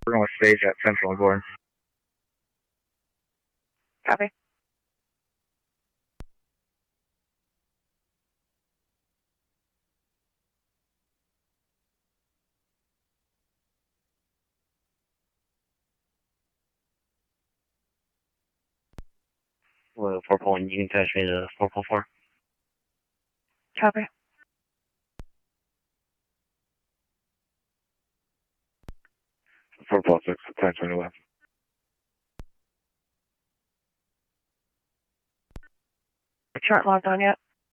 We're going to stage at Central and Gordon. Copy. Well, 4 pulling, you can touch me to 4.4. Copy. Four pull 6, touch me to left. You aren't logged on yet?